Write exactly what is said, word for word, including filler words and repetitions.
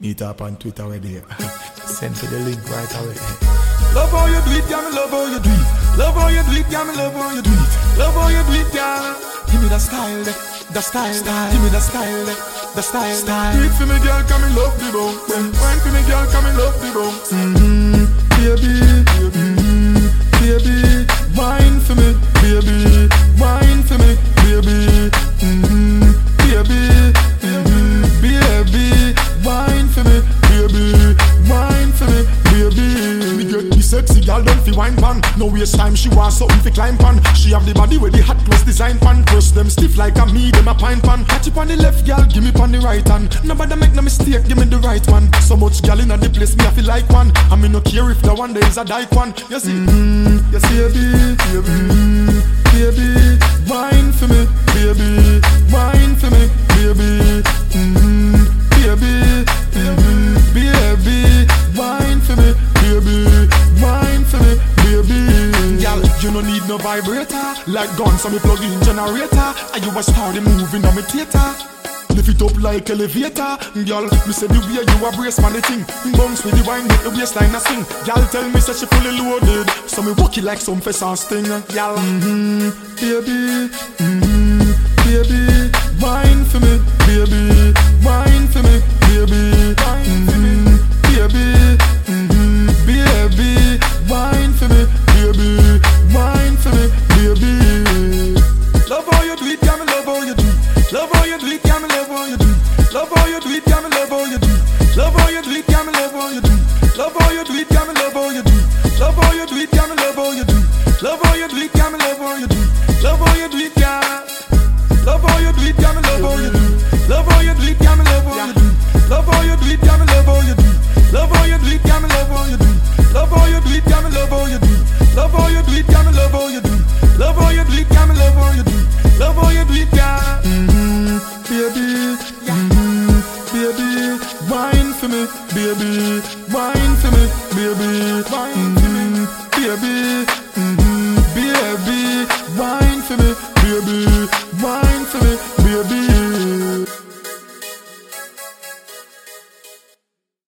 Meet up on Twitter where they send for the link right away. Love how you do it, girl, me love how you do it. Love how you do it, girl, me love how you do it. Love how you do it, girl. Give me the style, the style, style. Give me the style, the style, style. Do it for me, girl, come me love the bounce. Wine for me, girl, come me love the bounce. Mm-hmm, baby, mm-hmm, baby. Wine for me, baby. Wine for me, baby. Mm-hmm, baby, mm-hmm, baby. Wine for me, baby. Wine for me, baby. Me get the sexy girl done fi wine pan. No waste time, she want something fi climb pan. She have the body where the hot plus design pan. First them stiff like a me, them a pine pan. Catch it on the left, girl, give me on the right hand. Nobody make no mistake, give me the right one. So much girl in the place, me I feel like one. I me no care if the one there is a dyke one. You see, mm-hmm, you see, baby, baby, mm-hmm, baby. Wine for me, baby. Wine for me, baby. Mm-hmm, baby, mm-hmm, baby. Wine for me, baby. Wine for me, baby. Girl, you no need no vibrator. Like guns, so me plug in generator. And you a star, the moving on me theater. Lift it up like elevator. Girl, me say the way you a brace man the thing. Bounce with the wine, make the waistline a swing. Girl, tell me say she fully loaded. So me walk it like some face and sting. Girl, mm-hmm, baby, mm-hmm, baby. Wine for me, baby. Wine for me, baby. Wine for me, baby. Mm-hmm, baby. Wine for me, baby. Wine for me, baby. Love how you do it, girl, me love how you do it. Love how you do it, girl, me love how you do it. Love how you do it, girl, me love how you do it. Love how you do it, girl, me love how you do it. Love how you do it, girl, me love how you do it. Love how you do it, girl, me love how you do it. Love how you do it, girl, me love how you do it. Love how you do it, girl. Love how you do it, girl, me love how you do it. Love how you do it, girl, me love how you do it. Love how you do it, girl, me love how you do it. Love how you do it, girl, me love how you do it. Love how you do it, girl, me love how you do it. Love how you do it, girl, me love how you do it. Love how you do it, girl, me love how you do it. Love how you do it, girl. Mm-hmm, baby, mm-hmm, baby. Wine for me, baby. Wine for me, baby. Wine for me, baby. Mm-hmm, baby. Wine for me, baby. Wine for me.